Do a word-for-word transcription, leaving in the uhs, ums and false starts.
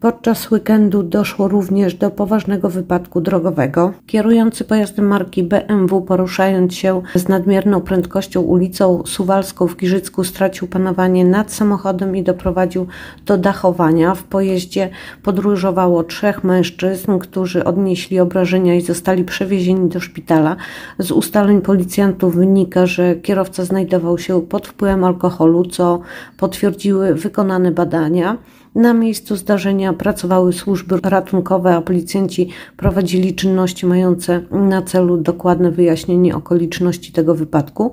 Podczas weekendu doszło również do poważnego wypadku drogowego. Kierujący pojazdem marki B M W, poruszając się z nadmierną prędkością ulicą Suwalską w Giżycku, stracił panowanie nad samochodem i doprowadził do dachowania. W pojeździe podróżowało trzech mężczyzn, którzy odnieśli obrażenia i zostali przewiezieni do szpitala. Z ustaleń policjantów wynika, że kierowca znajdował się pod wpływem alkoholu, co potwierdziły wykonane badania. Na miejscu zdarzenia pracowały służby ratunkowe, a policjanci prowadzili czynności mające na celu dokładne wyjaśnienie okoliczności tego wypadku.